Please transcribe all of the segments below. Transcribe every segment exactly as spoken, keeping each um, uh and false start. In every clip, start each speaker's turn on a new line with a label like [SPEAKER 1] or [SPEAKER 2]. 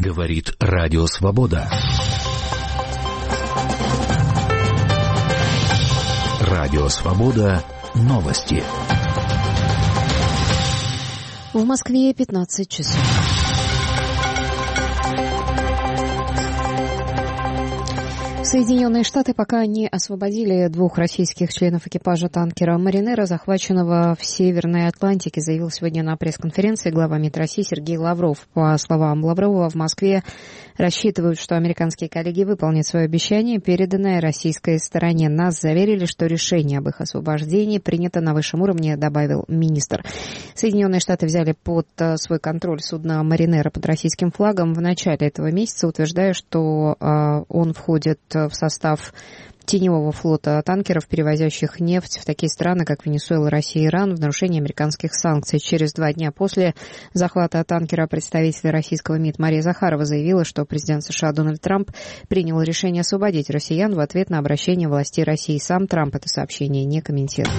[SPEAKER 1] Говорит Радио Свобода. Радио Свобода. Новости.
[SPEAKER 2] В Москве пятнадцать часов. Соединенные Штаты пока не освободили двух российских членов экипажа танкера «Маринера», захваченного в Северной Атлантике, заявил сегодня на пресс-конференции глава МИД России Сергей Лавров. По словам Лаврова, в Москве рассчитывают, что американские коллеги выполнят свое обещание, переданное российской стороне. Нас заверили, что решение об их освобождении принято на высшем уровне, добавил министр. Соединенные Штаты взяли под свой контроль судно «Маринера» под российским флагом в начале этого месяца, утверждая, что э, он входит в состав теневого флота танкеров, перевозящих нефть в такие страны, как Венесуэла, Россия и Иран, в нарушении американских санкций. Через два дня после захвата танкера представитель российского МИД Мария Захарова заявила, что президент США Дональд Трамп принял решение освободить россиян в ответ на обращение властей России. Сам Трамп это сообщение не комментирует.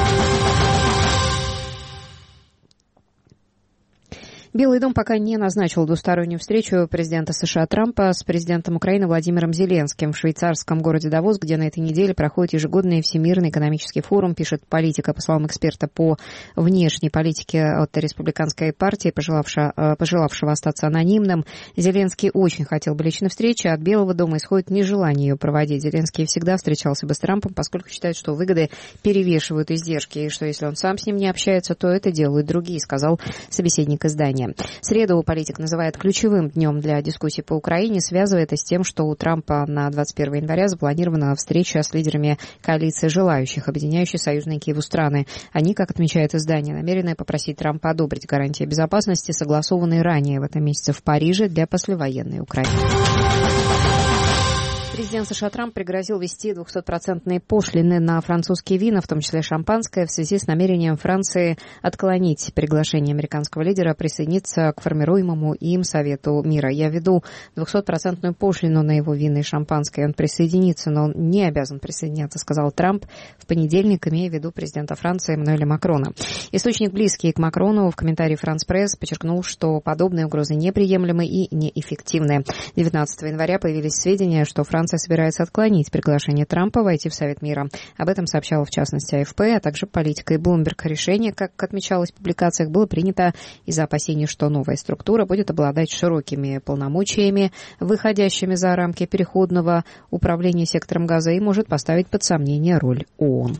[SPEAKER 2] Белый дом пока не назначил двустороннюю встречу президента США Трампа с президентом Украины Владимиром Зеленским в швейцарском городе Давос, где на этой неделе проходит ежегодный Всемирный экономический форум, пишет Политика. По словам эксперта по внешней политике от республиканской партии, пожелавшего, пожелавшего остаться анонимным, Зеленский очень хотел бы личной встречи, от Белого дома исходит нежелание ее проводить. Зеленский всегда встречался бы с Трампом, поскольку считает, что выгоды перевешивают издержки, и что если он сам с ним не общается, то это делают другие, сказал собеседник издания. В среду политик называет ключевым днем для дискуссий по Украине, связывая это с тем, что у Трампа на двадцать первого января запланирована встреча с лидерами коалиции желающих, объединяющей союзные Киеву страны. Они, как отмечает издание, намерены попросить Трампа одобрить гарантии безопасности, согласованные ранее в этом месяце в Париже для послевоенной Украины. Президент США Трамп пригрозил ввести двухсотпроцентные пошлины на французские вина, в том числе шампанское, в связи с намерением Франции отклонить приглашение американского лидера присоединиться к формируемому им Совету мира. Я введу двухсотпроцентную пошлину на его вина и шампанское. Он присоединится, но он не обязан присоединяться, сказал Трамп в понедельник, имея в виду президента Франции Эммануэля Макрона. Источник, близкий к Макрону, в комментарии «Франс Пресс» подчеркнул, что подобные угрозы неприемлемы и неэффективны. девятнадцатого января появились сведения, что Франция Франция собирается отклонить приглашение Трампа войти в Совет мира. Об этом сообщала в частности АФП, а также Политика и Bloomberg. Решение, как отмечалось в публикациях, было принято из-за опасений, что новая структура будет обладать широкими полномочиями, выходящими за рамки переходного управления сектором газа, и может поставить под сомнение роль ООН.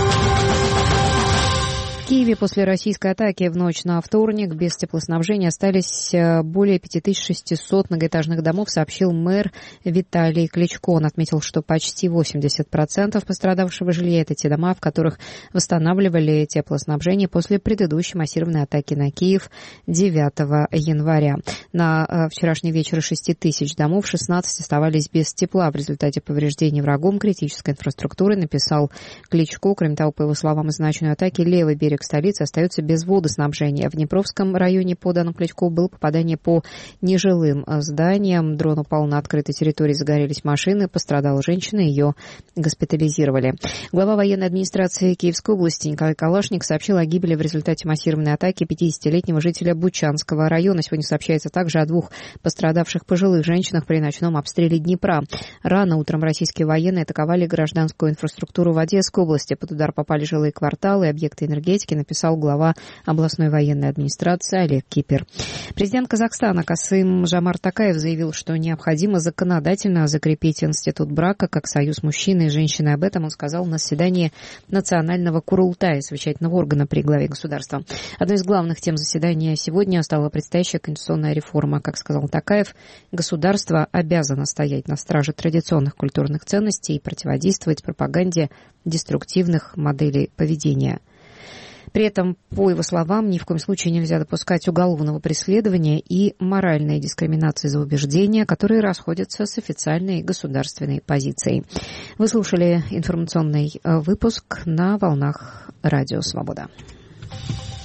[SPEAKER 2] В Киеве после российской атаки в ночь на вторник без теплоснабжения остались более пять тысяч шестьсот многоэтажных домов, сообщил мэр Виталий Кличко. Он отметил, что почти восемьдесят процентов пострадавшего жилья – это те дома, в которых восстанавливали теплоснабжение после предыдущей массированной атаки на Киев девятого января. На вчерашний вечер шесть тысяч домов, шестнадцать оставались без тепла в результате повреждений врагом критической инфраструктуры, написал Кличко. Кроме того, по его словам, из-за ночной атаки левый берег столицы остается без водоснабжения. В Днепровском районе, по данным Кличко, было попадание по нежилым зданиям. Дрон упал на открытой территории, загорелись машины, пострадала женщина, ее госпитализировали. Глава военной администрации Киевской области Николай Калашник сообщил о гибели в результате массированной атаки пятидесятилетнего жителя Бучанского района. Сегодня сообщается также о двух пострадавших пожилых женщинах при ночном обстреле Днепра. Рано утром российские военные атаковали гражданскую инфраструктуру в Одесской области. Под удар попали жилые кварталы и объекты энергетики, написал глава областной военной администрации Олег Кипер. Президент Казахстана Касым-Жомарт Токаев заявил, что необходимо законодательно закрепить институт брака как союз мужчины и женщины. Об этом он сказал на заседании Национального Курултая, совещательного органа при главе государства. Одной из главных тем заседания сегодня стала предстоящая конституционная реформа. Как сказал Токаев, государство обязано стоять на страже традиционных культурных ценностей и противодействовать пропаганде деструктивных моделей поведения. При этом, по его словам, ни в коем случае нельзя допускать уголовного преследования и моральной дискриминации за убеждения, которые расходятся с официальной государственной позицией. Вы слушали информационный выпуск на волнах Радио Свобода.